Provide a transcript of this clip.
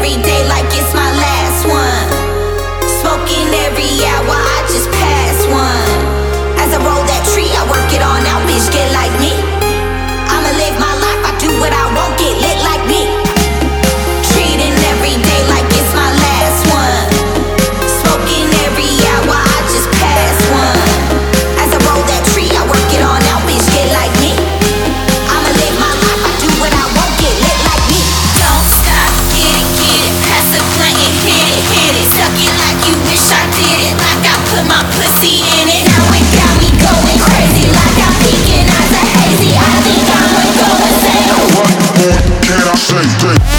every day like it's my last one. Smoking every hour, I just pass one. As I roll that tree, I work it on out, bitch, get like me. I'ma live my life, I do what I want, get lit like me. Treating every day like it's my last one. Smoking every hour, I just pass one. As I roll that tree, I work it on out, bitch, get like me. I'ma live my life, I do what I want, get lit like me. Don't stop, get it, pass the blunt and hit it. Suck it like you wish I did it, like I put my pussy in it. Now it got me going crazy, like I'm peeking eyes are hazy. I think I'ma go insane. What more can I say?